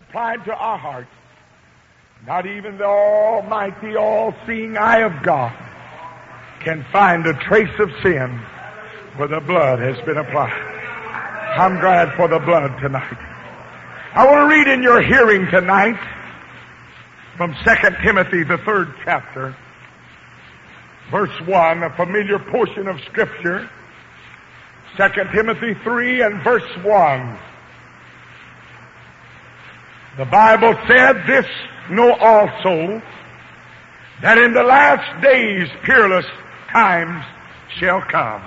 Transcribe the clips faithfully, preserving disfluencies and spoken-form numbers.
applied to our hearts, not even the almighty, all-seeing eye of God can find a trace of sin where the blood has been applied. I'm glad for the blood tonight. I want to read in your hearing tonight from Second Timothy, the third chapter, verse one, a familiar portion of Scripture. Second Timothy three and verse one. The Bible said, "This know also, that in the last days peerless times shall come.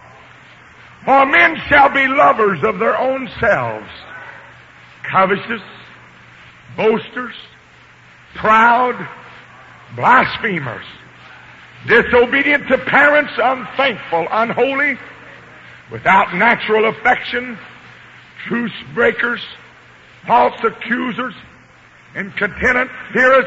For men shall be lovers of their own selves, covetous, boasters, proud, blasphemers, disobedient to parents, unthankful, unholy, without natural affection, truce breakers, false accusers, incontinent, fierce,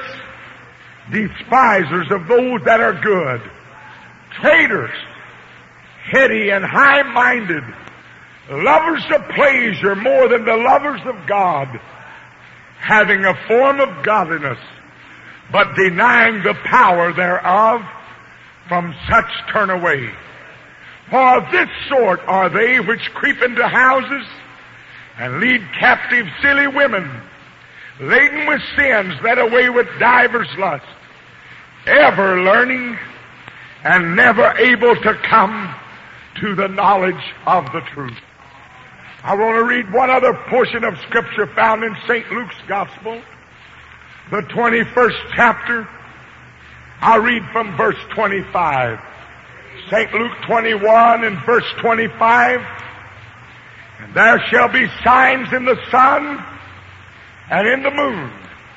despisers of those that are good, traitors, heady and high-minded, lovers of pleasure more than the lovers of God, having a form of godliness, but denying the power thereof. From such turn away. For of this sort are they which creep into houses and lead captive silly women, laden with sins, led away with divers lusts, ever learning and never able to come to the knowledge of the truth." I want to read one other portion of Scripture found in Saint Luke's Gospel, the twenty-first chapter. I'll read from verse twenty-five. Saint Luke twenty-one and verse twenty-five. "And there shall be signs in the sun, and in the moon,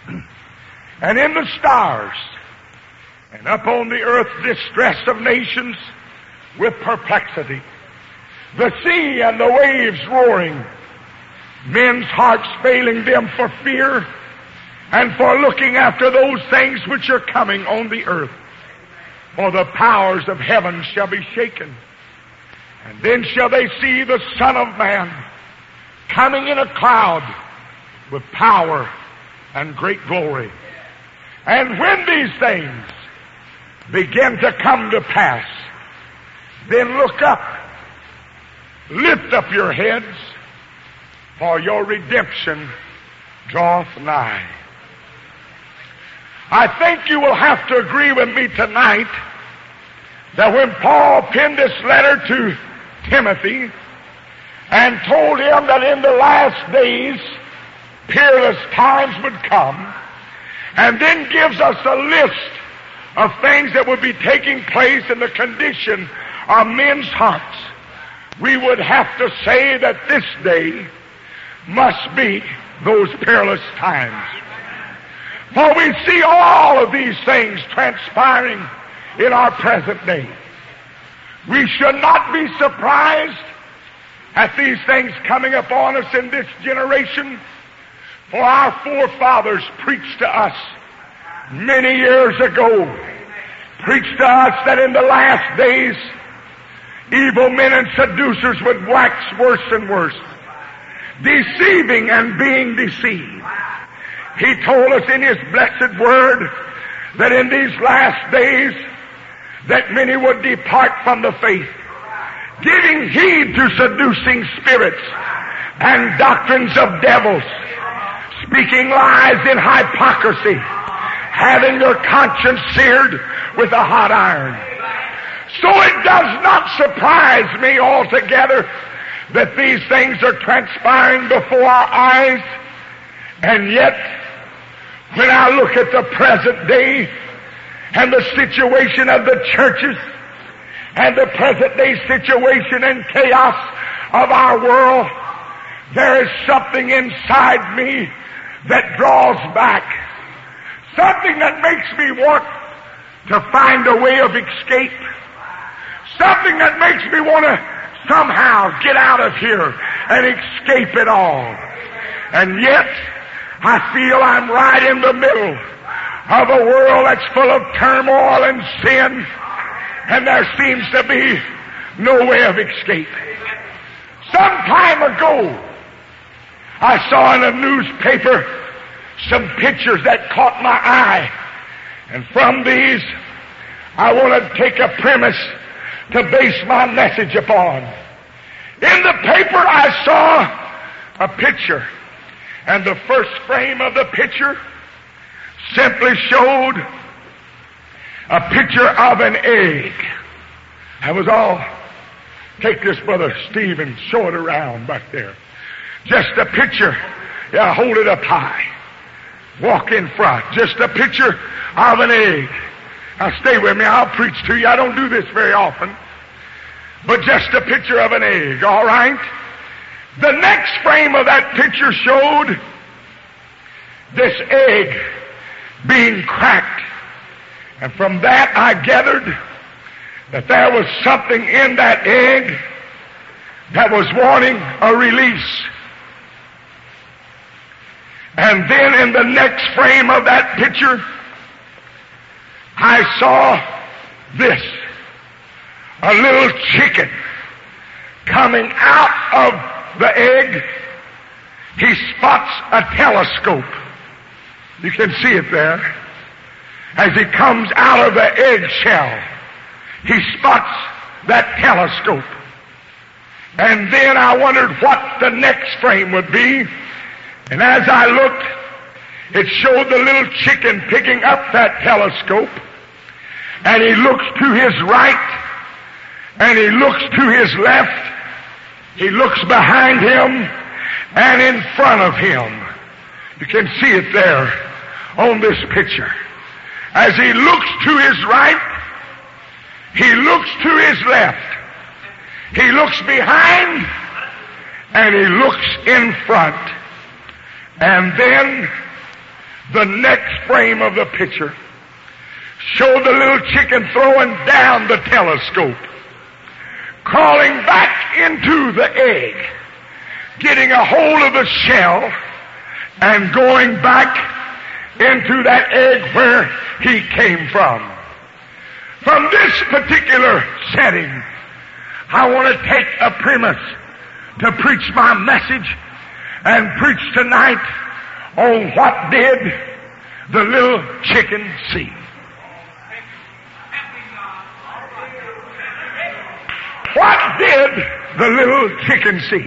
and in the stars, and upon the earth distress of nations with perplexity, the sea and the waves roaring, men's hearts failing them for fear, and for looking after those things which are coming on the earth. For the powers of heaven shall be shaken. And then shall they see the Son of Man coming in a cloud with power and great glory. And when these things begin to come to pass, then look up, lift up your heads, for your redemption draweth nigh." I think you will have to agree with me tonight that when Paul penned this letter to Timothy and told him that in the last days peerless times would come, and then gives us a list of things that would be taking place in the condition of men's hearts, we would have to say that this day must be those peerless times. For we see all of these things transpiring in our present day. We should not be surprised at these things coming upon us in this generation, for our forefathers preached to us many years ago, preached to us that in the last days evil men and seducers would wax worse and worse, deceiving and being deceived. He told us in His blessed Word that in these last days that many would depart from the faith, giving heed to seducing spirits and doctrines of devils, speaking lies in hypocrisy, having their conscience seared with a hot iron. So it does not surprise me altogether that these things are transpiring before our eyes, and yet when I look at the present day and the situation of the churches and the present day situation and chaos of our world, there is something inside me that draws back, something that makes me want to find a way of escape, something that makes me want to somehow get out of here and escape it all. And yet I feel I'm right in the middle of a world that's full of turmoil and sin, and there seems to be no way of escape. Some time ago, I saw in a newspaper some pictures that caught my eye. And from these, I want to take a premise to base my message upon. In the paper, I saw a picture. And the first frame of the picture simply showed a picture of an egg. That was all. Take this, Brother Steve, and show it around back there. Just a picture. Yeah, hold it up high. Walk in front. Just a picture of an egg. Now stay with me. I'll preach to you. I don't do this very often. But just a picture of an egg, all right? The next frame of that picture showed this egg being cracked. And from that I gathered that there was something in that egg that was wanting a release. And then in the next frame of that picture, I saw this. A little chicken coming out of the egg. He spots a telescope. You can see it there. As he comes out of the eggshell, he spots that telescope. And then I wondered what the next frame would be. And as I looked, it showed the little chicken picking up that telescope. And he looks to his right, and he looks to his left, he looks behind him, and in front of him. You can see it there on this picture. As he looks to his right, he looks to his left, he looks behind, and he looks in front. And then the next frame of the picture showed the little chicken throwing down the telescope, crawling back into the egg, getting a hold of the shell, and going back into that egg where he came from. From this particular setting, I want to take a premise to preach my message and preach tonight on what did the little chicken see. What did the little chicken see?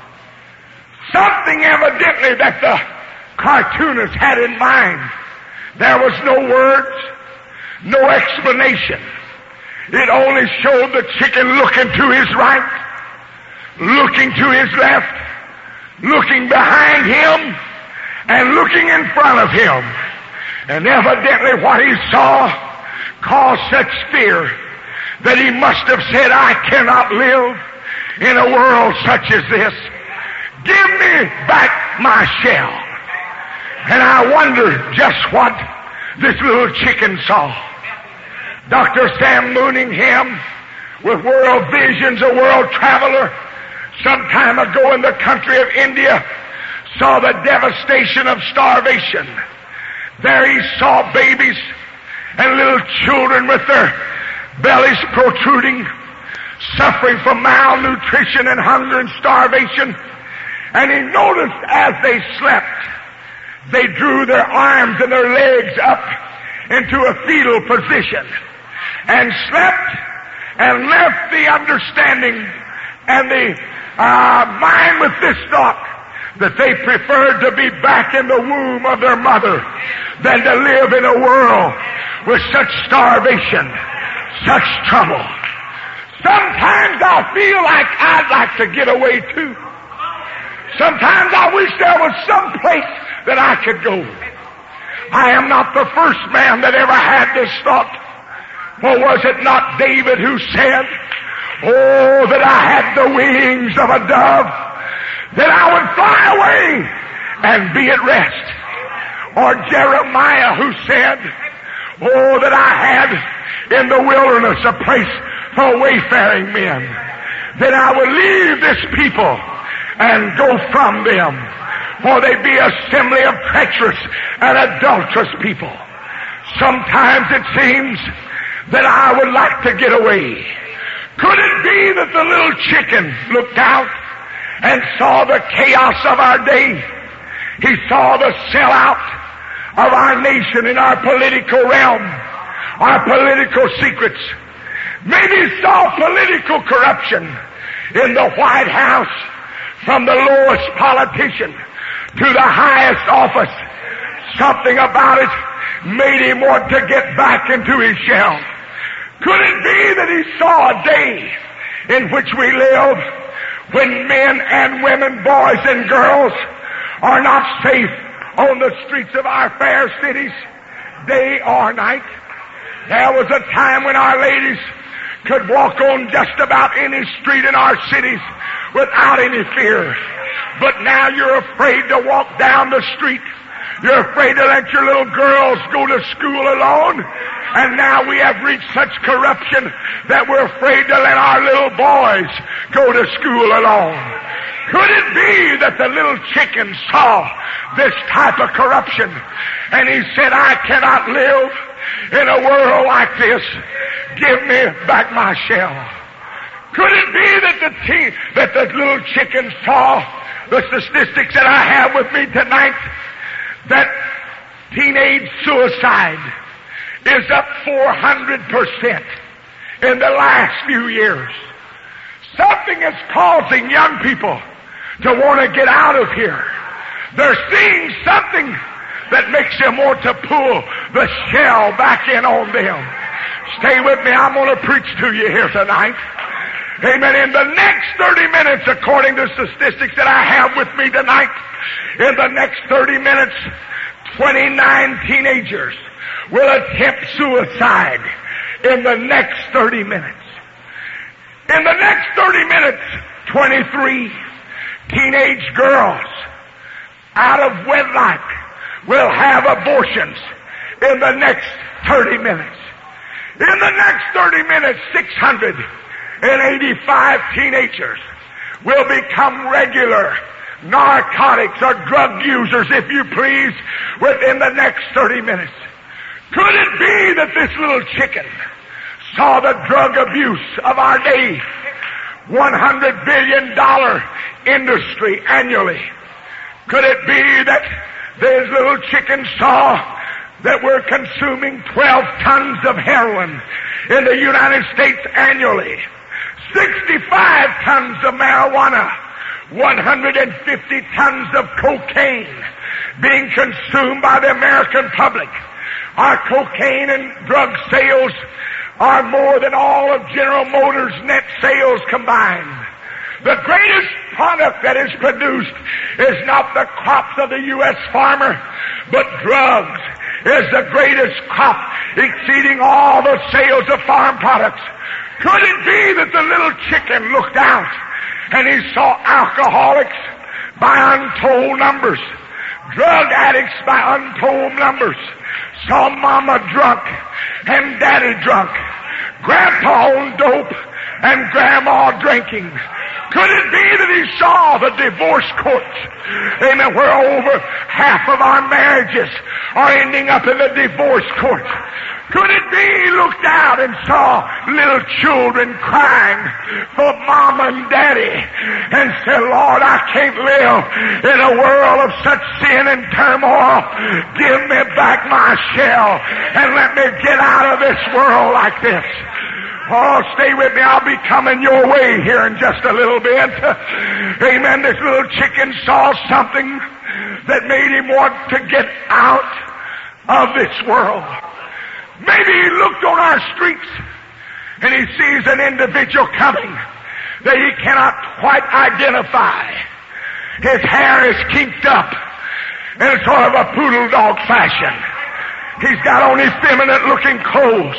Something evidently that the cartoonist had in mind. There was no words, no explanation. It only showed the chicken looking to his right, looking to his left, looking behind him, and looking in front of him. And evidently what he saw caused such fear that he must have said, I cannot live in a world such as this. Give me back my shell. And I wonder just what this little chicken saw. Doctor Sam Mooningham, with World Visions, a world traveler, some time ago in the country of India, saw the devastation of starvation. There he saw babies and little children with their bellies protruding, suffering from malnutrition and hunger and starvation. And he noticed as they slept, they drew their arms and their legs up into a fetal position and slept and left the understanding and the uh, mind with this thought that they preferred to be back in the womb of their mother than to live in a world with such starvation, such trouble. Sometimes I feel like I'd like to get away too. Sometimes I wish there was some place that I could go. I am not the first man that ever had this thought. For was it not David who said, oh, that I had the wings of a dove, that I would fly away and be at rest. Or Jeremiah who said, oh, that I had in the wilderness a place for wayfaring men, that I would leave this people and go from them, for they be assembly of treacherous and adulterous people. Sometimes it seems that I would like to get away. Could it be that the little chicken looked out and saw the chaos of our day? He saw the sellout. of our nation in our political realm, our political secrets. Maybe saw political corruption in the White House, from the lowest politician to the highest office. Something about it made him want to get back into his shell. Could it be that he saw a day in which we live when men and women, boys and girls are not safe on the streets of our fair cities, day or night? There was a time when our ladies could walk on just about any street in our cities without any fear. But now you're afraid to walk down the street. You're afraid to let your little girls go to school alone. And now we have reached such corruption that we're afraid to let our little boys go to school alone. Could it be that the little chicken saw this type of corruption and he said, I cannot live in a world like this. Give me back my shell. Could it be that the teen, that the little chicken saw the statistics that I have with me tonight, that teenage suicide is up four hundred percent in the last few years? Something is causing young people to want to get out of here. They're seeing something that makes them want to pull the shell back in on them. Stay with me. I'm going to preach to you here tonight. Amen. In the next thirty minutes, according to statistics that I have with me tonight, in the next thirty minutes, twenty-nine teenagers will attempt suicide in the next thirty minutes. In the next thirty minutes, twenty-three teenage girls out of wedlock will have abortions in the next thirty minutes. In the next thirty minutes, six hundred eighty-five teenagers will become regular narcotics or drug users, if you please, within the next thirty minutes. Could it be that this little chicken saw the drug abuse of our day? one hundred billion dollars industry annually. Could it be that this little chicken saw that we're consuming twelve tons of heroin in the United States annually, sixty-five tons of marijuana, one hundred fifty tons of cocaine being consumed by the American public? Our cocaine and drug sales are more than all of General Motors' net sales combined. The greatest product that is produced is not the crops of the U S farmer, but drugs is the greatest crop, exceeding all the sales of farm products. Could it be that the little chicken looked out and he saw alcoholics by untold numbers, drug addicts by untold numbers, saw mama drunk and daddy drunk, grandpa on dope and grandma drinking? Could it be that he saw the divorce courts, amen, where over half of our marriages are ending up in the divorce court? Could it be he looked out and saw little children crying for mom and daddy and said, Lord, I can't live in a world of such sin and turmoil. Give me back my shell and let me get out of this world like this. Oh, stay with me. I'll be coming your way here in just a little bit. Amen. This little chicken saw something that made him want to get out of this world. Maybe he looked on our streets and he sees an individual coming that he cannot quite identify. His hair is kinked up in sort of a poodle dog fashion. He's got on effeminate looking clothes,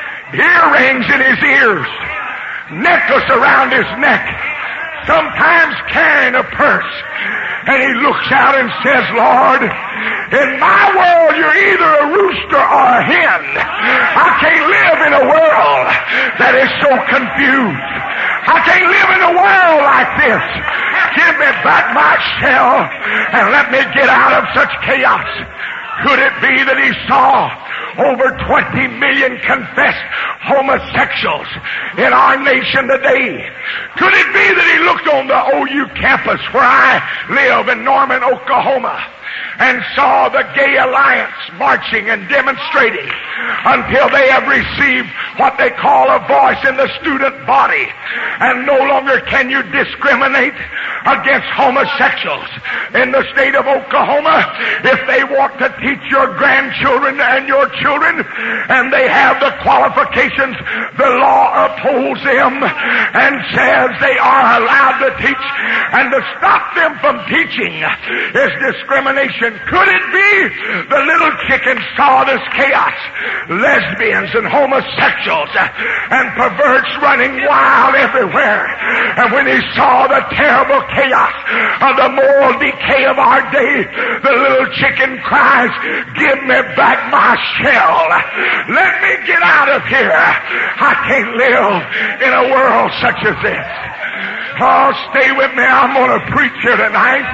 earrings in his ears, necklace around his neck, sometimes carrying a purse. And he looks out and says, Lord, in my world you're either a rooster or a hen. I can't live in a world that is so confused. I can't live in a world like this. Give me back my shell and let me get out of such chaos. Could it be that he saw over twenty million confessed homosexuals in our nation today? Could it be that he looked on the O U campus where I live in Norman, Oklahoma, and saw the Gay Alliance marching and demonstrating until they have received what they call a voice in the student body. And no longer can you discriminate against homosexuals in the state of Oklahoma. If they want to teach your grandchildren and your children, and they have the qualifications, the law upholds them and says they are allowed to teach, and to stop them from teaching is discrimination. Could it be the little chicken saw this chaos? Lesbians and homosexuals and perverts running wild everywhere. And when he saw the terrible chaos of the moral decay of our day, the little chicken cries, "Give me back my shell. Let me get out of here. I can't live in a world such as this." Oh, stay with me. I'm going to preach here tonight.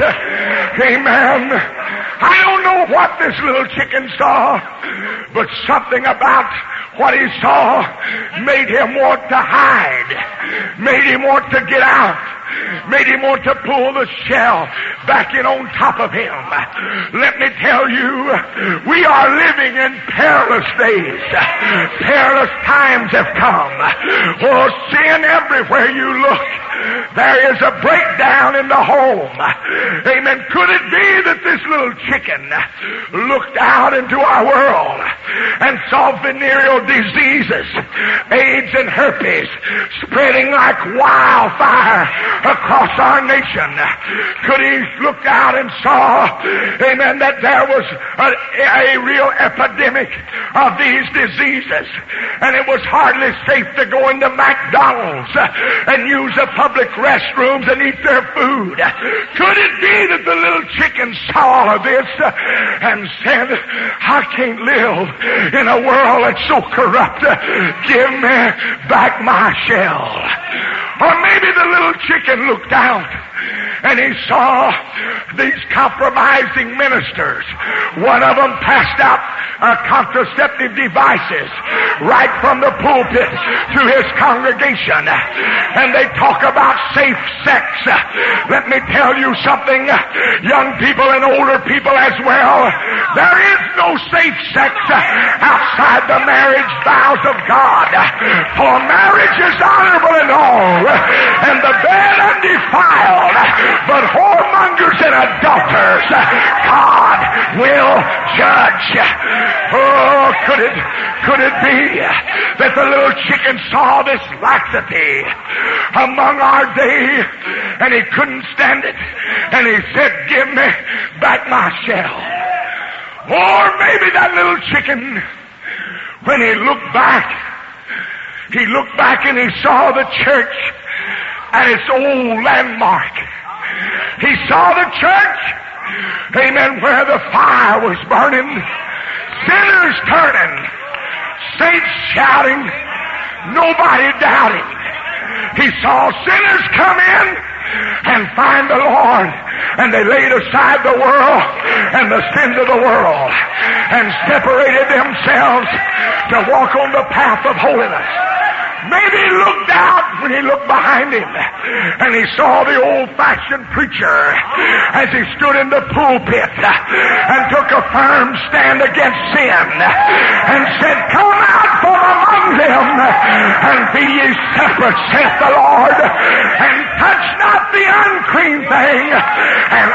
Amen. I don't know what this little chicken saw, but something about what he saw made him want to hide, made him want to get out, made him want to pull the shell back in on top of him. Let me tell you, we are living in perilous days. Perilous times have come. Oh, sin everywhere you look. There is a breakdown in the home. Amen. Could it be that this little chicken looked out into our world and saw venereal diseases, AIDS and herpes, spreading like wildfire across our nation? Could he look out and saw, amen, that there was a, a real epidemic of these diseases, and it was hardly safe to go into McDonald's and use the public restrooms and eat their food? Could it be that the little chicken saw all of this and said, "I can't live in a world that's so corrupt. Give me back my shell"? Or maybe the little chicken looked out and he saw these compromising ministers. One of them passed out uh, contraceptive devices right from the pulpit to his congregation, and they talk about safe sex. Let me tell you something, young people and older people as well, there is no safe sex outside the marriage vows of God. For marriage is honorable and all, and the bed undefiled, but whoremongers and adulterers God will judge. Oh, could it, could it be that the little chicken saw this laxity among our day, and he couldn't stand it, and he said, "Give me back my shell"? Or maybe that little chicken, when he looked back, he looked back and he saw the church and its old landmark. He saw the church, amen, where the fire was burning, sinners turning, saints shouting, nobody doubting. He saw sinners come in and find the Lord, and they laid aside the world and the sins of the world and separated themselves to walk on the path of holiness. Maybe he looked out when he looked behind him, and he saw the old-fashioned preacher as he stood in the pulpit and took a firm stand against sin and said, "Come out from among them and be ye separate, saith the Lord, and touch not the unclean thing, and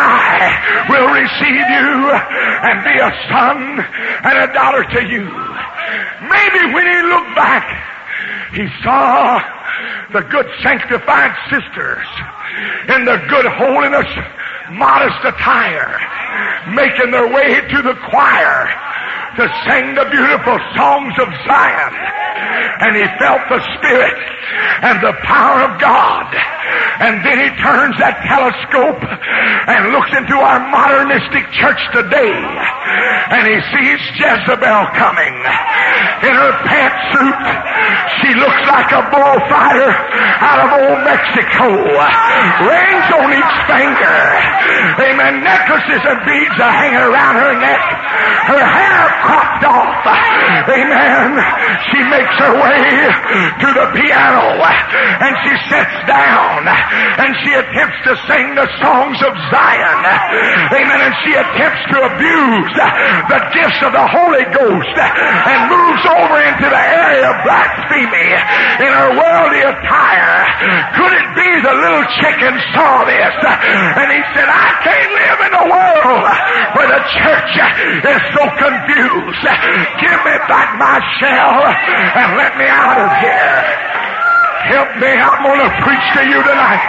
I will receive you and be a son and a daughter to you." Maybe when he looked back, he saw the good sanctified sisters in the good holiness, modest attire, making their way to the choir to sing the beautiful songs of Zion. And he felt the Spirit and the power of God. And then he turns that telescope and looks into our modernistic church today, and he sees Jezebel coming, in her pantsuit. She looks like a bullfighter out of old Mexico. Rings on each finger. Amen. Necklaces and beads are hanging around her neck. Her hair cropped off. Amen. She makes her way to the piano and she sits down and she attempts to sing the songs of Zion. Amen. And she attempts to abuse the gifts of the Holy Ghost and moves over into the area of blasphemy in her worldly attire. Could it be the little chicken saw this and he said, I can't live in a world where the church is so confused. Give me back my shell and let me out of here. Help me, I'm going to preach to you tonight.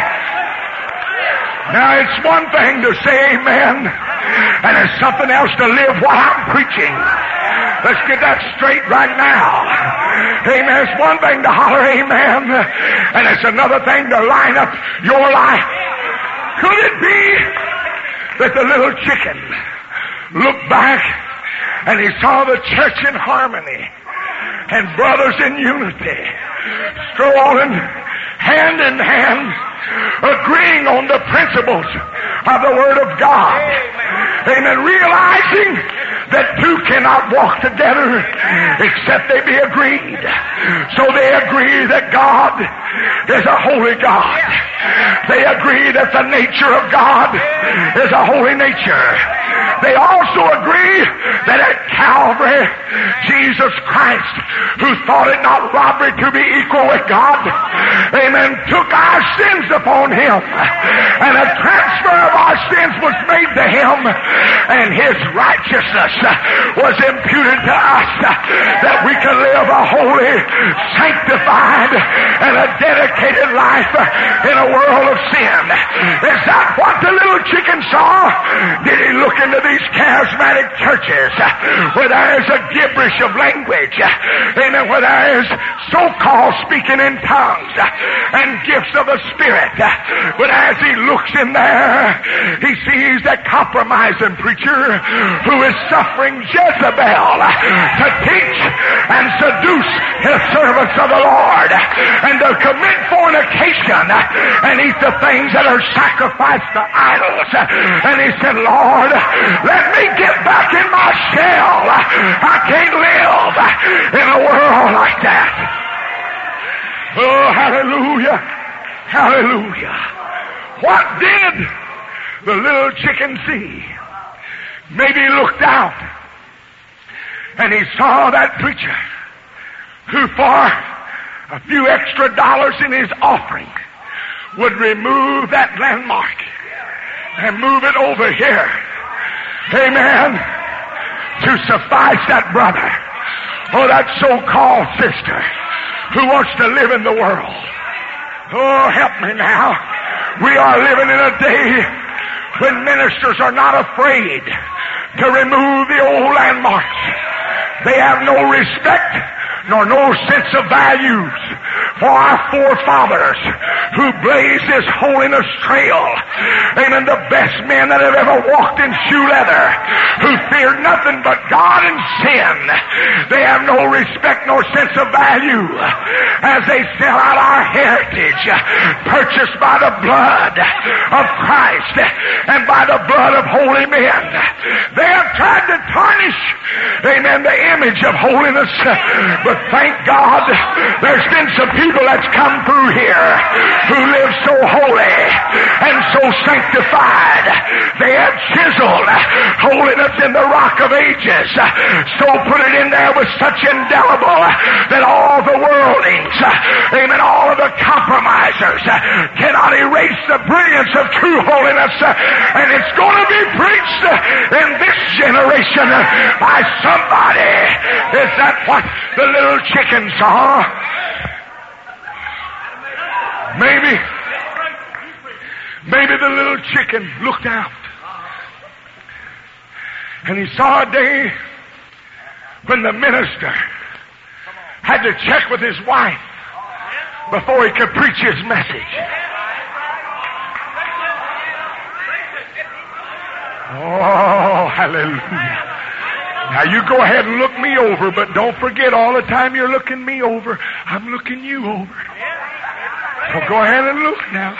Now, it's one thing to say amen, and it's something else to live what I'm preaching. Let's get that straight right now. Amen. It's one thing to holler amen, and it's another thing to line up your life. Could it be that the little chicken looked back and he saw the church in harmony and brothers in unity, strolling hand in hand, agreeing on the principles of the Word of God? Amen. Realizing that two cannot walk together except they be agreed. So they agree that God is a holy God. They agree that the nature of God is a holy nature. They also agree that at Calvary, Jesus Christ, who thought it not robbery to be equal with God, amen, took our sins upon him, and a transfer of our sins was made to him, and his righteousness was imputed to us, that we can live a holy, sanctified, and a dedicated life in a world of sin. Is that what the little chicken saw? Did he look into these charismatic churches where there is a gibberish of language, amen, where there is so-called speaking in tongues and gifts of the Spirit? But as he looks in there, he sees that compromising preacher who is suffering Jezebel to teach and seduce his servants of the Lord and to commit fornication and eat the things that are sacrificed to idols. And he said, Lord, let me get back in my shell. I can't live in a world like that. Oh, hallelujah. Hallelujah. What did the little chicken see? Maybe he looked out and he saw that preacher who for a few extra dollars in his offering would remove that landmark and move it over here. Amen. To suffice that brother or that so-called sister who wants to live in the world. Oh, help me now. We are living in a day when ministers are not afraid to remove the old landmarks. They have no respect nor no sense of values for our forefathers who blazed this holiness trail. Amen. The best men that have ever walked in shoe leather, who feared nothing but God and sin. They have no respect nor sense of value as they sell out our heritage, purchased by the blood of Christ and by the blood of holy men. They have tried to tarnish, amen, the image of holiness. But thank God there's been some people that's come through here who live so holy and so sanctified. They have chiseled holiness in the rock of ages, so put it in there with such indelible that all the worldlings, amen, all of the compromisers cannot erase the brilliance of true holiness. And it's going to be preached in this generation by somebody. Is that what the little chicken saw? Maybe, maybe the little chicken looked out and he saw a day when the minister had to check with his wife before he could preach his message. Oh, hallelujah. Now you go ahead and look me over, but don't forget all the time you're looking me over, I'm looking you over. So go ahead and look now.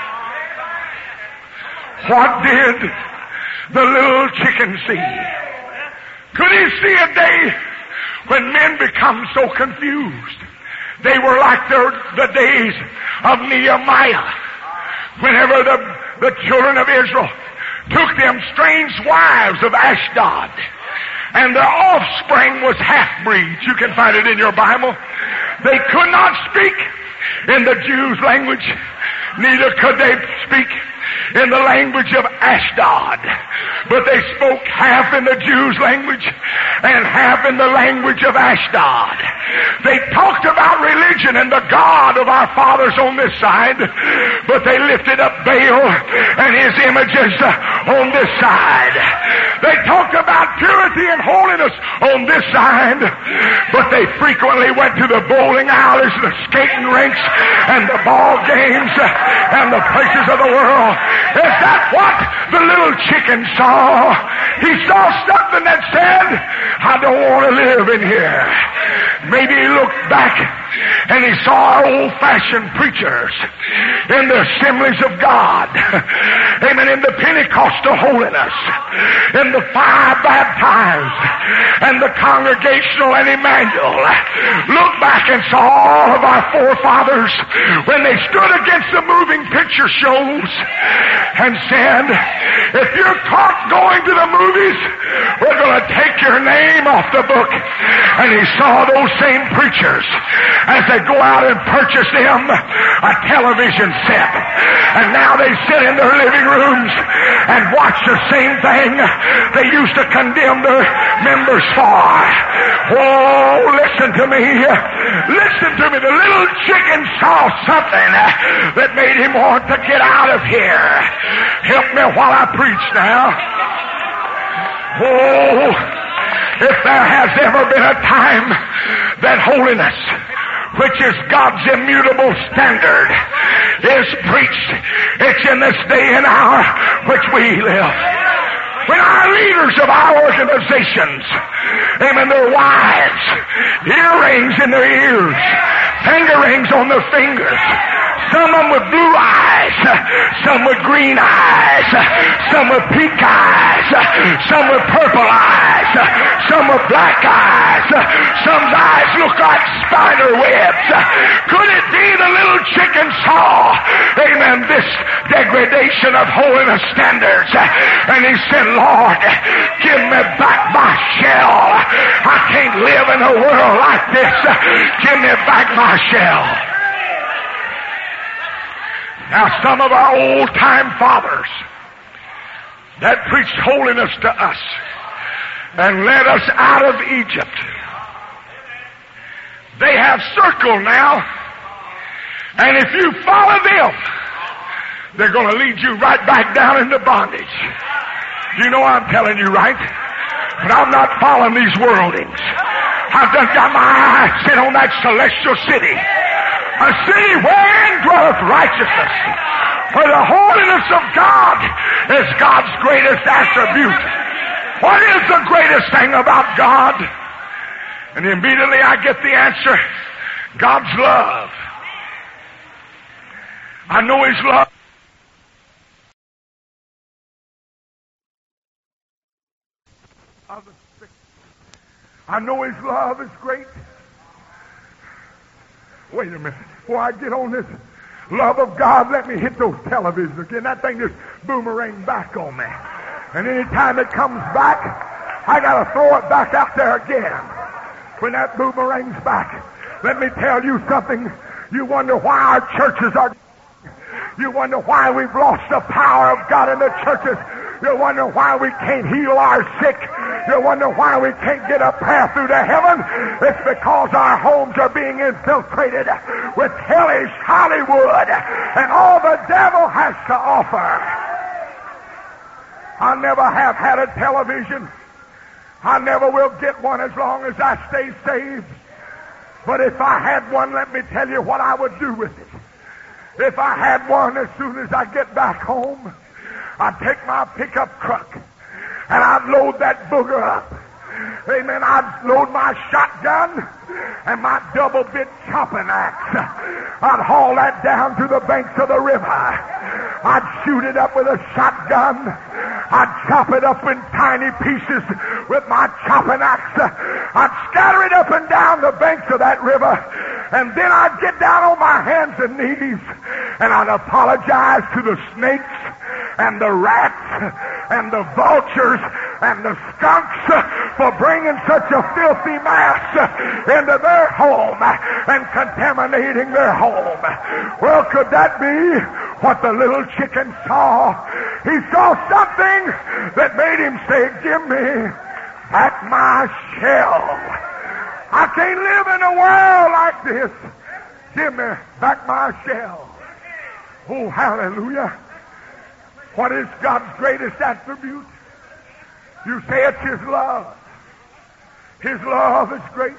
What did the little chicken see? Could he see a day when men become so confused? They were like the, the days of Nehemiah, whenever the, the children of Israel took them strange wives of Ashdod, and their offspring was half-breeds. You can find it in your Bible. They could not speak in the Jews' language, neither could they speak in the language of Ashdod, but they spoke half in the Jews' language and half in the language of Ashdod. They talked about religion and the God of our fathers on this side, but they lifted up Baal and his images on this side. They talked about purity and holiness on this side, but they frequently went to the bowling alleys, the skating rinks, and the ball games and the places of the world. Is that what the little chicken saw? He saw something that said, I don't want to live in here. Maybe he looked back and he saw our old-fashioned preachers in the assemblies of God. Amen. In the Pentecostal holiness, in the fire baptized, and the Congregational and Emmanuel. Look back and saw all of our forefathers when they stood against the moving picture shows and said, if you're caught going to the movies, we're going to take your name off the book. And he saw those same preachers as they go out and purchase them a television set. And now they sit in their living rooms and watch the same thing they used to condemn their members for. Oh, listen to me. Listen to me. The little chicken saw something that made him want to get out of here. Help me while I preach now. Oh, if there has ever been a time that holiness, which is God's immutable standard, is preached, it's in this day and hour which we live. When our leaders of our organizations, amen, their wives, earrings in their ears, finger rings on their fingers, some of them with blue eyes, some with green eyes, some with pink eyes, some with purple eyes, some with black eyes, some eyes look like spider webs. Could it be the little chicken saw, amen, this degradation of holiness standards? And he said, Lord, give me back my shell. I can't live in a world like this. Give me back my shell. Now, some of our old-time fathers that preached holiness to us and led us out of Egypt, they have circled now, and if you follow them, they're going to lead you right back down into bondage. You know I'm telling you right, but I'm not following these worldlings. I've just got my eyes set on that celestial city. A city wherein dwelleth righteousness. For the holiness of God is God's greatest attribute. What is the greatest thing about God? And immediately I get the answer. God's love. I know His love. I know His love is great. Wait a minute. Before I get on this love of God, let me hit those televisions again. That thing just boomerang back on me. And anytime it comes back, I got to throw it back out there again. When that boomerang's back, let me tell you something. You wonder why our churches are... You wonder why we've lost the power of God in the churches. You wonder why we can't heal our sick. You wonder why we can't get a path through to heaven. It's because our homes are being infiltrated with hellish Hollywood and all the devil has to offer. I never have had a television. I never will get one as long as I stay saved. But if I had one, let me tell you what I would do with it. If I had one, as soon as I get back home, I'd take my pickup truck and I'd load that booger up Amen. I'd load my shotgun and my double-bit chopping axe. I'd haul that down to the banks of the river. I'd shoot it up with a shotgun. I'd chop it up in tiny pieces with my chopping axe. I'd scatter it up and down the banks of that river. And then I'd get down on my hands and knees and I'd apologize to the snakes and the rats and the vultures and the skunks for bringing such a filthy mass into their home and contaminating their home. Well, could that be what the little chicken saw? He saw something that made him say, give me back my shell. I can't live in a world like this. Give me back my shell. Oh, hallelujah. What is God's greatest attribute? You say it's His love. His love is great.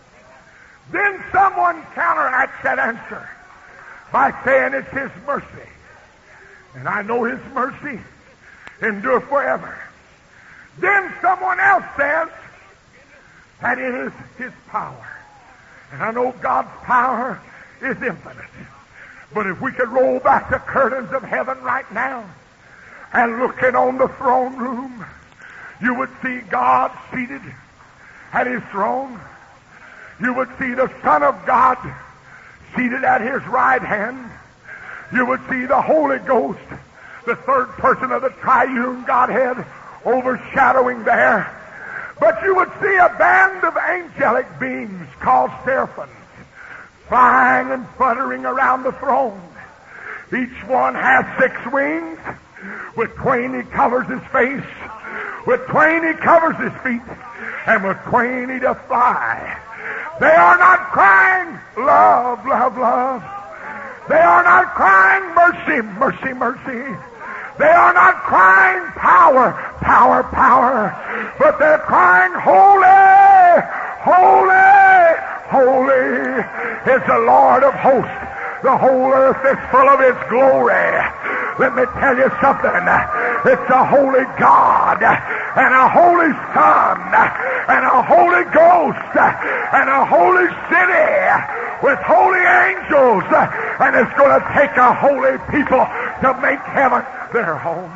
Then someone counteracts that answer by saying it's His mercy. And I know His mercy endure forever. Then someone else says that it is His power. And I know God's power is infinite. But if we could roll back the curtains of heaven right now and looking on the throne room, you would see God seated at His throne. You would see the Son of God seated at His right hand. You would see the Holy Ghost, the third person of the triune Godhead, overshadowing there. But you would see a band of angelic beings called seraphims flying and fluttering around the throne. Each one has six wings. With twain he covers his face. With twain he covers his feet. And with twain he doth fly. They are not crying, love, love, love. They are not crying, mercy, mercy, mercy. They are not crying, power, power, power. But they're crying, holy, holy, holy is the Lord of hosts. The whole earth is full of His glory. Let me tell you something. It's a holy God and a holy Son and a Holy Ghost and a holy city with holy angels. And it's going to take a holy people to make heaven their home.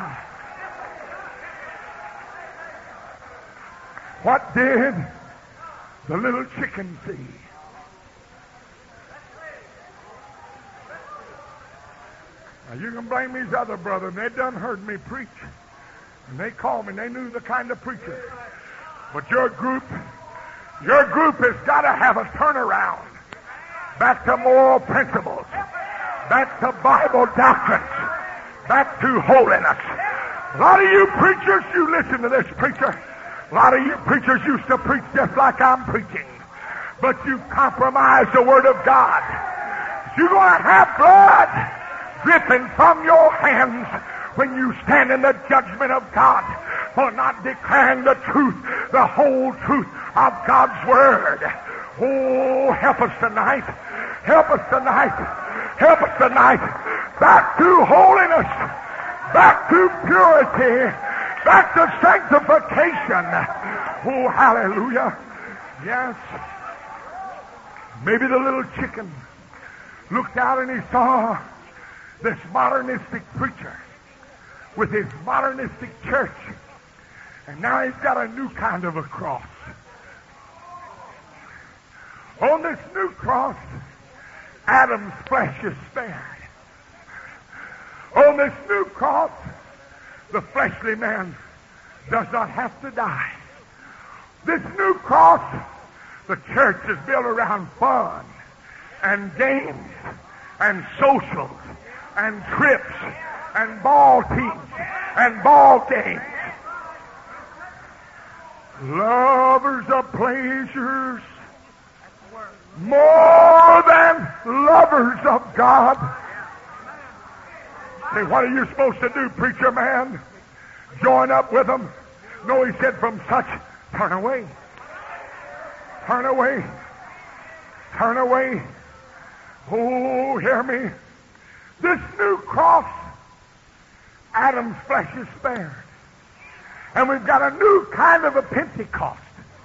What did the little chicken see? Now you can blame these other brothers. They done heard me preach. And they called me. And they knew the kind of preacher. But your group, your group has got to have a turnaround. Back to moral principles. Back to Bible doctrines. Back to holiness. A lot of you preachers, you listen to this preacher. A lot of you preachers used to preach just like I'm preaching. But you compromise the Word of God. You're going to have blood dripping from your hands when you stand in the judgment of God for not declaring the truth, the whole truth of God's Word. Oh, help us tonight. Help us tonight. Help us tonight. Back to holiness. Back to purity. Back to sanctification. Oh, hallelujah. Yes. Maybe the little chicken looked out and he saw this modernistic preacher with his modernistic church. And now he's got a new kind of a cross. On this new cross, Adam's flesh is spared. On this new cross, the fleshly man does not have to die. This new cross, the church is built around fun and games and socials and trips and ball teams and ball games. Lovers of pleasures more than lovers of God. Say, what are you supposed to do, preacher man? Join up with them? No, he said, from such, turn away. Turn away. Turn away. Oh, hear me. This new cross, Adam's flesh is spared. And we've got a new kind of a Pentecost.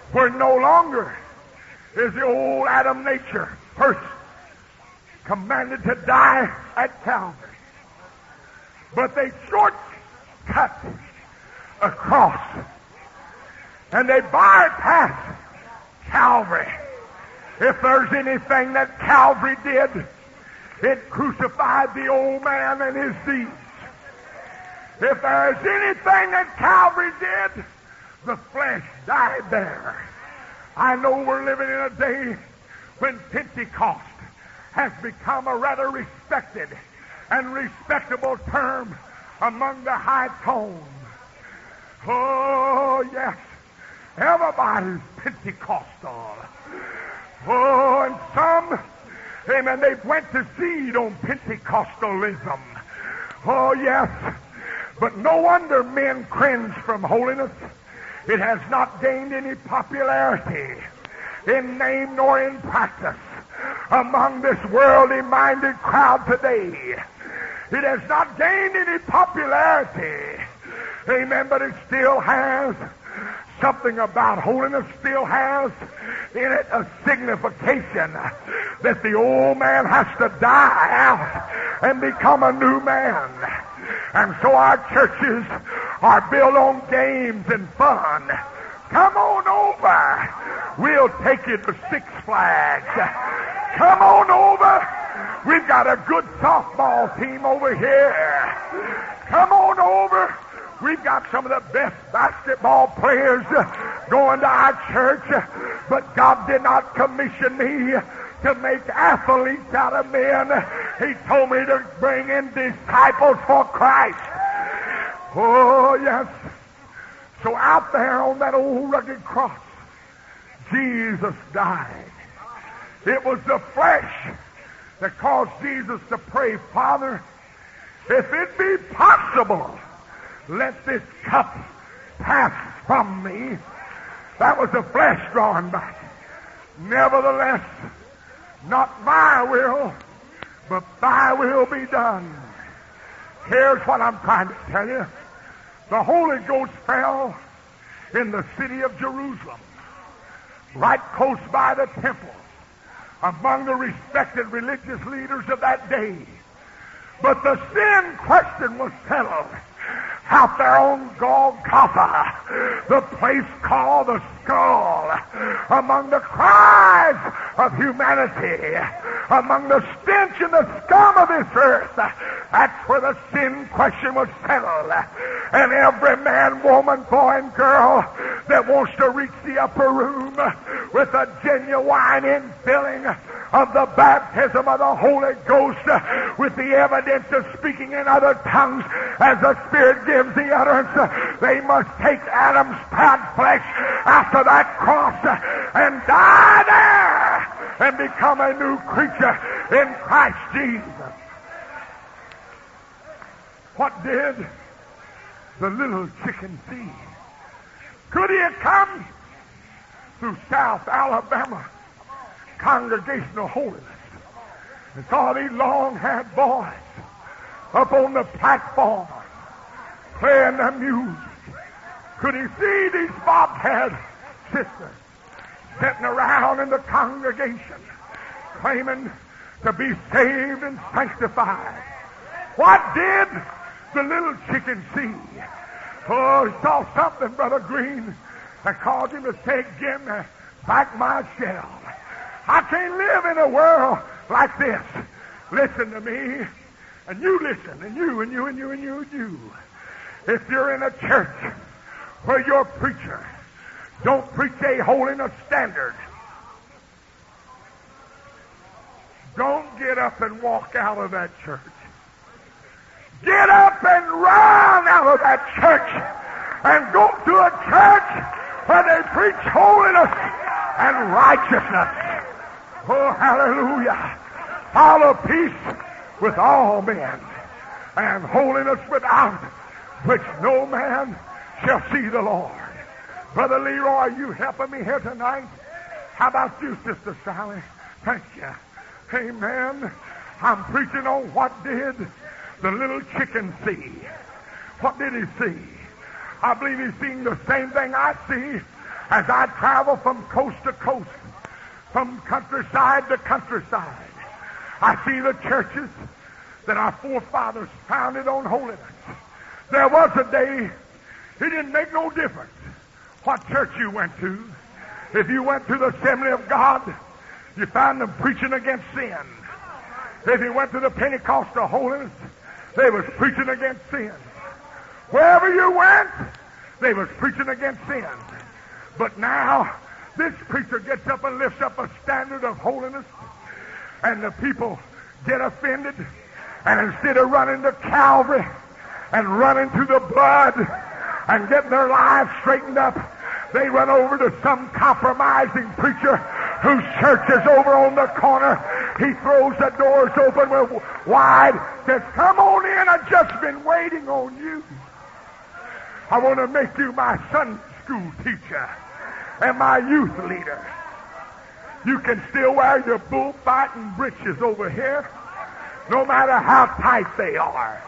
where no longer is the old Adam nature first commanded to die at Calvary, but they shortcut across and they bypass Calvary. If there's anything that Calvary did, it crucified the old man and his deeds. If there's anything that Calvary did, the flesh died there. I know we're living in a day when Pentecost has become a rather respected and respectable term among the high tones. Oh, yes, everybody's Pentecostal. Oh, and some, amen, they went to seed on Pentecostalism. Oh, yes, but no wonder men cringe from holiness. It has not gained any popularity in name nor in practice among this worldly-minded crowd today. It has not gained any popularity, amen, but it still has something about holiness, still has in it a signification that the old man has to die out and become a new man. And so our churches are built on games and fun. Come on over. We'll take you to Six Flags. Come on over. We've got a good softball team over here. Come on over. We've got some of the best basketball players going to our church, but God did not commission me to make athletes out of men. He told me to bring in disciples for Christ. Oh, yes. So out there on that old rugged cross, Jesus died. It was the flesh that caused Jesus to pray, Father, if it be possible, let this cup pass from me. That was the flesh drawing back. Nevertheless, not my will, but thy will be done. Here's what I'm trying to tell you. The Holy Ghost fell in the city of Jerusalem, right close by the temple, among the respected religious leaders of that day. But the sin question was settled out there on Golgotha, the place called the skull, among the cries of humanity, among the stench and the scum of this earth. That's where the sin question was settled. And every man, woman, boy, and girl that wants to reach the upper room with a genuine infilling of the baptism of the Holy Ghost, with the evidence of speaking in other tongues as the Spirit gives the utterance, they must take Adam's proud flesh after that cross and die there and become a new creature in Christ Jesus. What did the little chicken see? Could he have come through South Alabama congregational holiness and saw these long-haired boys up on the platform playing the music? Could he see these bob-haired sisters sitting around in the congregation claiming to be saved and sanctified? What did the little chicken see? Oh, he saw something, Brother Green, that caused him to say, give me back my shell. I can't live in a world like this. Listen to me, and you listen, and you, and you, and you, and you, and you. If you're in a church where your preacher don't preach a holiness standard, don't get up and walk out of that church. Get up and run out of that church and go to a church where they preach holiness and righteousness. Oh, hallelujah. Follow peace with all men and holiness without which no man shall see the Lord. Brother Leroy, are you helping me here tonight? How about you, Sister Sally? Thank you. Amen. I'm preaching on what did the little chicken see. What did he see? I believe he's seeing the same thing I see. As I travel from coast to coast, from countryside to countryside, I see the churches that our forefathers founded on holiness. There was a day it didn't make no difference what church you went to. If you went to the Assembly of God, you found them preaching against sin. If you went to the Pentecostal holiness, they was preaching against sin. Wherever you went, they was preaching against sin. But now, this preacher gets up and lifts up a standard of holiness, and the people get offended, and instead of running to Calvary and running to the blood and getting their lives straightened up, they run over to some compromising preacher whose church is over on the corner. He throws the doors open wide, says, "Come on in, I've just been waiting on you. I want to make you my Sunday school teacher and my youth leader. You can still wear your bullfighting breeches over here, no matter how tight they are.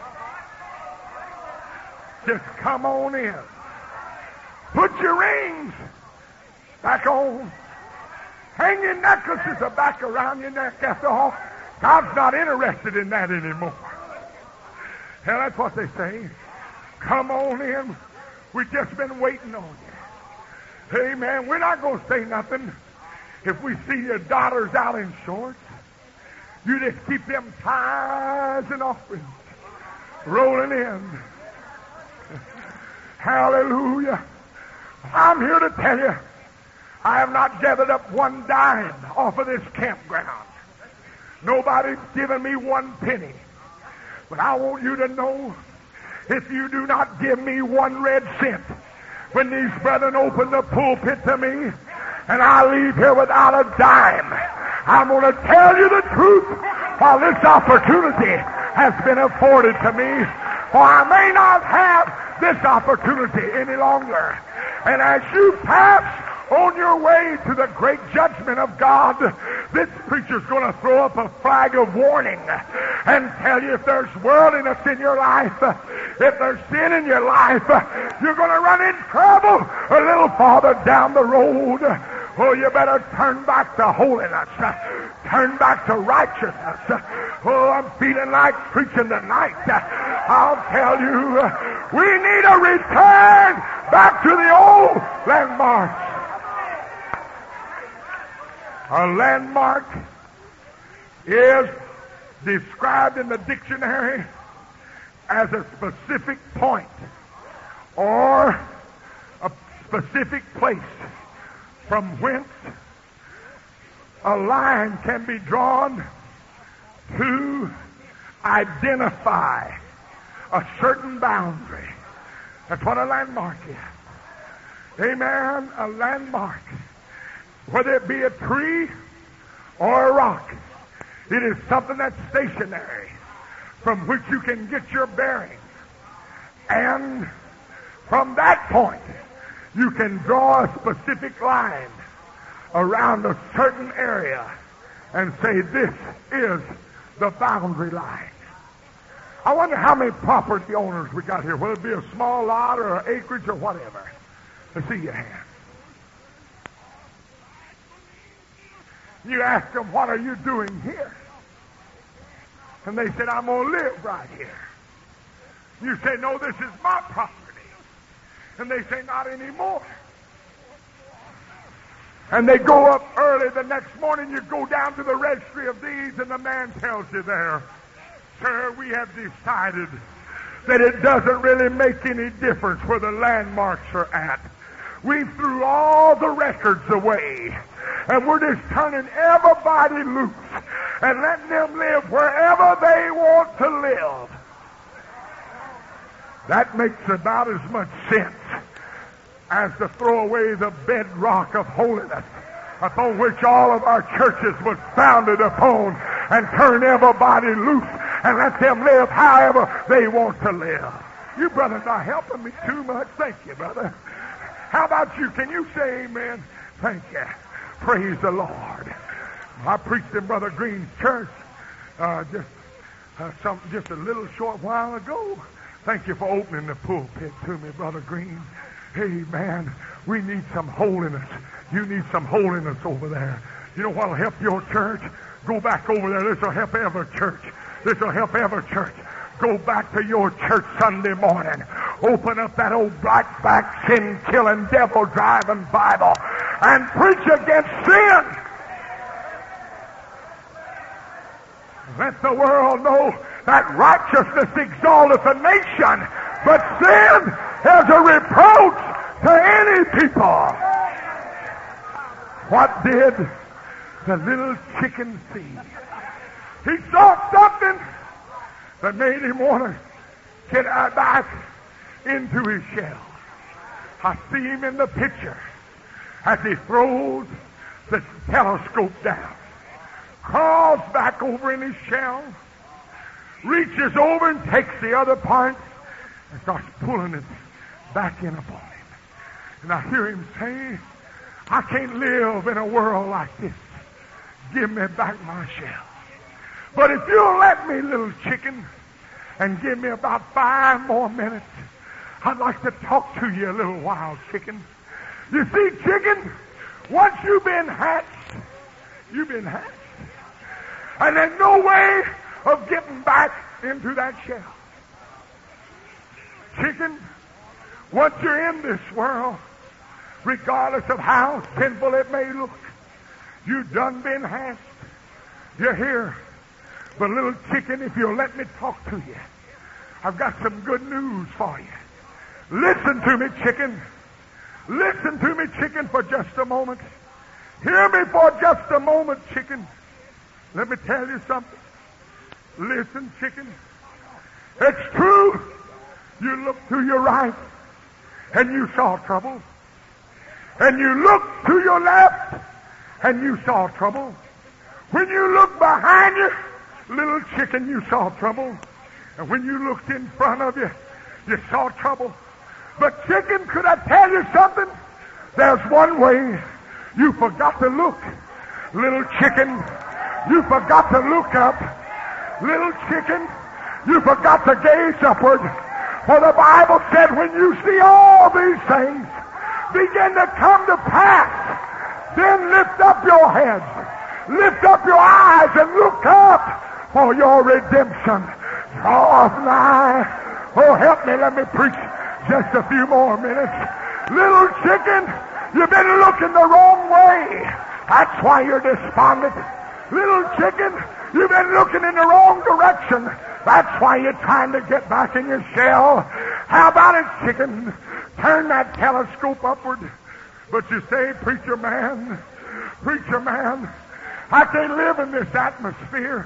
Just come on in. Put your rings back on. Hang your necklaces back around your neck. After all, God's not interested in that anymore." Hell, that's what they say. Come on in. We've just been waiting on you. Amen. We're not going to say nothing if we see your daughters out in shorts. You just keep them tithes and offerings rolling in. Hallelujah. I'm here to tell you, I have not gathered up one dime off of this campground. Nobody's given me one penny. But I want you to know, if you do not give me one red cent, when these brethren open the pulpit to me, and I leave here without a dime, I'm going to tell you the truth while this opportunity has been afforded to me, for I may not have this opportunity any longer. And as you pass on your way to the great judgment of God, this preacher's going to throw up a flag of warning and tell you if there's worldliness in your life, if there's sin in your life, you're going to run in trouble a little farther down the road. Oh, you better turn back to holiness. Turn back to righteousness. Oh, I'm feeling like preaching tonight. I'll tell you, we need a return back to the old landmarks. A landmark is described in the dictionary as a specific point or a specific place from whence a line can be drawn to identify a certain boundary. That's what a landmark is. Amen. A landmark, whether it be a tree or a rock, it is something that's stationary from which you can get your bearings. And from that point, you can draw a specific line around a certain area and say, this is the boundary line. I wonder how many property owners we got here, whether it be a small lot or an acreage or whatever. Let's see your hand. You ask them, what are you doing here? And they said, I'm going to live right here. You say, no, this is my property. And they say, not anymore. And they go up early the next morning. You go down to the registry of deeds, and the man tells you there, sir, we have decided that it doesn't really make any difference where the landmarks are at. We threw all the records away, and we're just turning everybody loose and letting them live wherever they want to live. That makes about as much sense as to throw away the bedrock of holiness upon which all of our churches was founded upon and turn everybody loose and let them live however they want to live. You brothers are helping me too much. Thank you, brother. How about you? Can you say amen? Thank you. Praise the Lord. I preached in Brother Green's church uh, just uh, some, just a little short while ago. Thank you for opening the pulpit to me, Brother Green. Amen. We need some holiness. You need some holiness over there. You know what'll help your church? Go back over there. This will help every church. This will help every church. Go back to your church Sunday morning. Open up that old black-back, sin-killing, devil-driving Bible and preach against sin. Let the world know that righteousness exalteth a nation, but sin is a reproach to any people. What did the little chicken see? He saw something that made him want to get back into his shell. I see him in the picture as he throws the telescope down, crawls back over in his shell, reaches over and takes the other part and starts pulling it back in upon him. And I hear him say, I can't live in a world like this. Give me back my shell. But if you'll let me, little chicken, and give me about five more minutes, I'd like to talk to you a little while, chicken. You see, chicken, once you've been hatched, you've been hatched. And there's no way of getting back into that shell. Chicken, once you're in this world, regardless of how sinful it may look, you've done been hatched. You're here. But little chicken, if you'll let me talk to you, I've got some good news for you. Listen to me, chicken. Listen to me, chicken, for just a moment. Hear me for just a moment, chicken. Let me tell you something. Listen, chicken. It's true. You looked to your right and you saw trouble. And you looked to your left and you saw trouble. When you looked behind you, little chicken, you saw trouble. And when you looked in front of you, you saw trouble. But chicken, could I tell you something? There's one way you forgot to look. Little chicken, you forgot to look up. Little chicken, you forgot to gaze upward. For the Bible said when you see all these things begin to come to pass, then lift up your heads, lift up your eyes and look up, for your redemption draweth nigh. Oh, help me, let me preach just a few more minutes. Little chicken, you've been looking the wrong way. That's why you're despondent. Little chicken, you've been looking in the wrong direction. That's why you're trying to get back in your shell. How about it, chicken? Turn that telescope upward. But you say, preacher man, preacher man, I can't live in this atmosphere.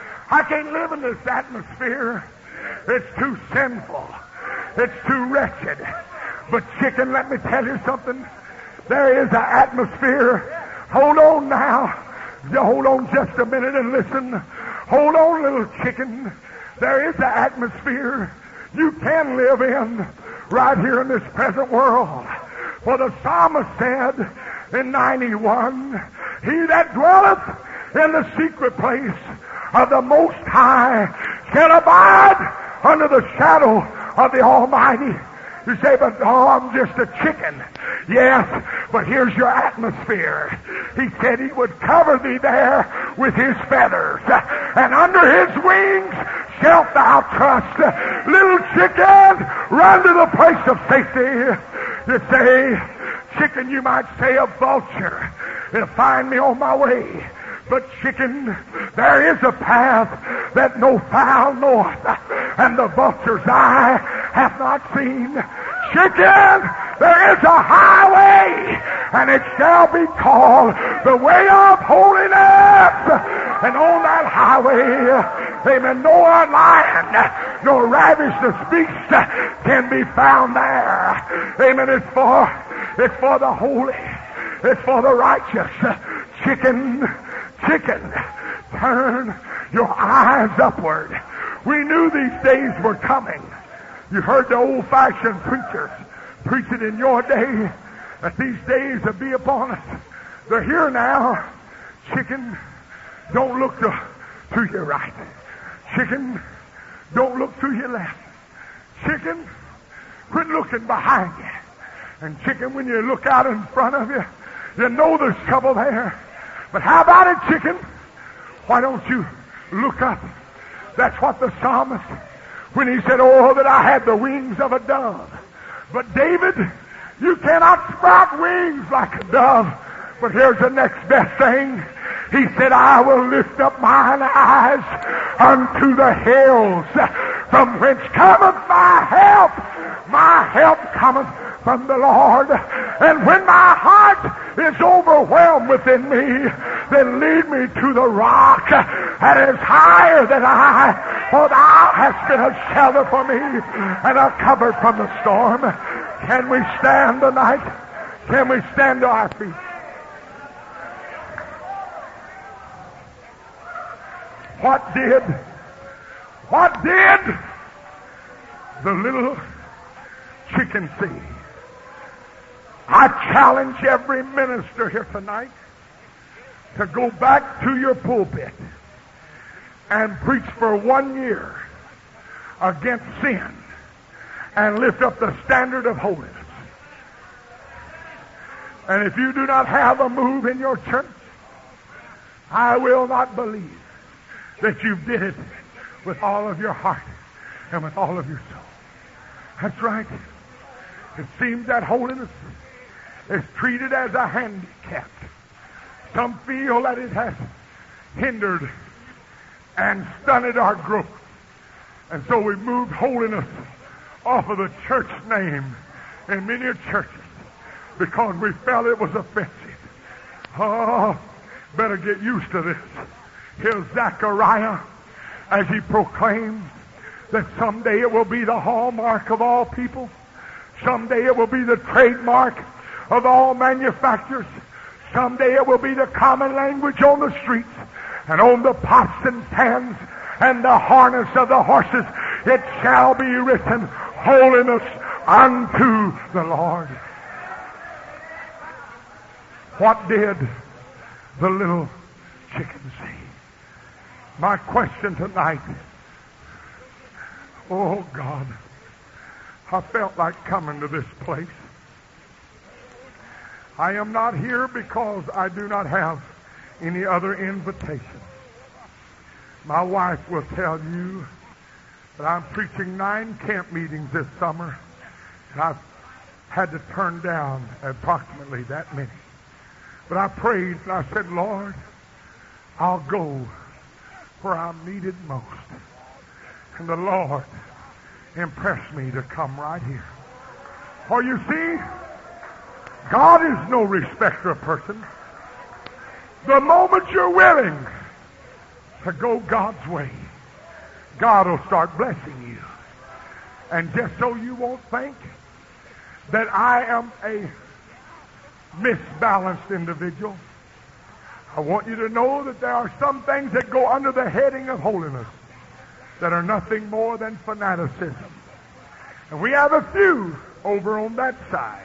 I can't live in this atmosphere. It's too sinful. It's too wretched. But chicken, let me tell you something. There is an atmosphere. Hold on now. You hold on just a minute and listen. Hold on, little chicken. There is an atmosphere you can live in right here in this present world. For the psalmist said in ninety-one, he that dwelleth in the secret place of the Most High shall abide under the shadow of the Almighty. You say, but oh, I'm just a chicken. Yes, but here's your atmosphere. He said he would cover thee there with his feathers, and under his wings shalt thou trust. Little chicken, run to the place of safety. You say, chicken, you might say a vulture. It'll find me on my way. But chicken, there is a path that no fowl knoweth, and the vulture's eye hath not seen. Chicken, there is a highway, and it shall be called the way of holiness. And on that highway, amen, no lion, no ravenous beast can be found there. Amen, it's for, it's for the holy. It's for the righteous. Chicken, chicken, turn your eyes upward. We knew these days were coming. You heard the old-fashioned preachers preach it in your day, that these days will be upon us. They're here now. Chicken, don't look to, to your right. Chicken, don't look to your left. Chicken, quit looking behind you. And chicken, when you look out in front of you, you know there's trouble there. But how about it, chicken? Why don't you look up? That's what the psalmist, when he said, oh, that I had the wings of a dove. But David, you cannot sprout wings like a dove. But here's the next best thing. He said, I will lift up mine eyes unto the hills, from whence cometh my help. My help cometh from the Lord. And when my heart is overwhelmed within me, then lead me to the rock that is higher than I. For thou hast been a shelter for me and a cover from the storm. Can we stand tonight? Can we stand to our feet? What did, what did the little chicken see? I challenge every minister here tonight to go back to your pulpit and preach for one year against sin and lift up the standard of holiness. And if you do not have a move in your church, I will not believe that you did it with all of your heart and with all of your soul. That's right. It seems that holiness is treated as a handicap. Some feel that it has hindered and stunted our growth. And so we moved holiness off of the church name in many churches because we felt it was offensive. Oh, better get used to this. Here's Zechariah as he proclaims that someday it will be the hallmark of all people. Someday it will be the trademark of all manufacturers. Someday it will be the common language on the streets and on the pots and pans and the harness of the horses. It shall be written, holiness unto the Lord. What did the little chicken see? My question tonight, oh God, I felt like coming to this place. I am not here because I do not have any other invitation. My wife will tell you that I'm preaching nine camp meetings this summer, and I've had to turn down approximately that many. But I prayed and I said, Lord, I'll go where I'm needed most. And the Lord impressed me to come right here. For you see, God is no respecter of persons. The moment you're willing to go God's way, God will start blessing you. And just so you won't think that I am a misbalanced individual, I want you to know that there are some things that go under the heading of holiness that are nothing more than fanaticism. And we have a few over on that side.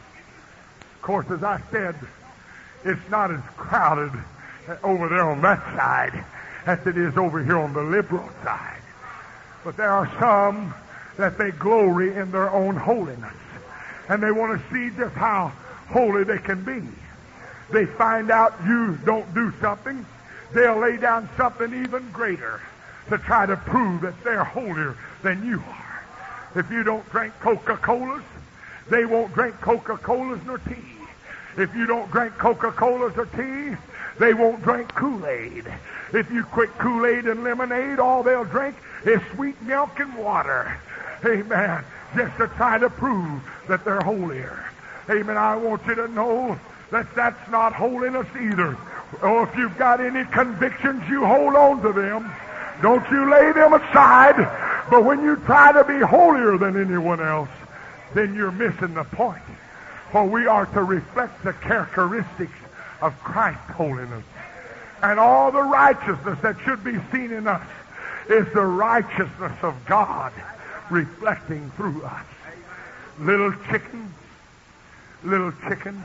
Of course, as I said, it's not as crowded over there on that side as it is over here on the liberal side. But there are some that they glory in their own holiness. And they want to see just how holy they can be. They find out you don't do something, they'll lay down something even greater to try to prove that they're holier than you are. If you don't drink Coca-Colas, they won't drink Coca-Colas nor tea. If you don't drink Coca-Colas or tea, they won't drink Kool-Aid. If you quit Kool-Aid and lemonade, all they'll drink is sweet milk and water. Amen. Just to try to prove that they're holier. Amen. I want you to know that that's not holiness either. Oh, if you've got any convictions, you hold on to them. Don't you lay them aside. But when you try to be holier than anyone else, then you're missing the point. For we are to reflect the characteristics of Christ's holiness. And all the righteousness that should be seen in us is the righteousness of God reflecting through us. Little chicken, little chicken,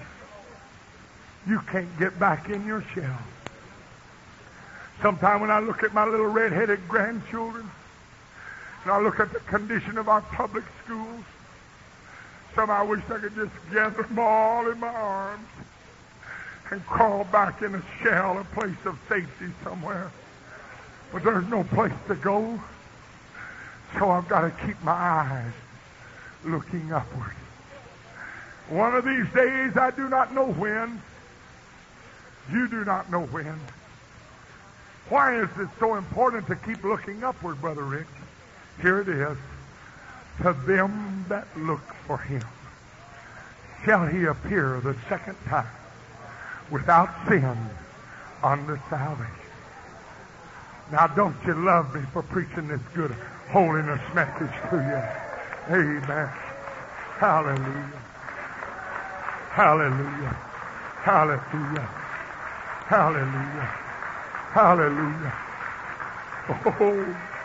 you can't get back in your shell. Sometime when I look at my little red-headed grandchildren, and I look at the condition of our public schools, Some I wish I could just gather them all in my arms and crawl back in a shell, a place of safety somewhere. But there's no place to go. So I've got to keep my eyes looking upward. One of these days, I do not know when. You do not know when. Why is it so important to keep looking upward, Brother Rick? Here it is. To them that look for him shall he appear the second time without sin unto salvation. Now don't you love me for preaching this good holiness message to you? Amen. Hallelujah. Hallelujah. Hallelujah. Hallelujah. Hallelujah. Oh.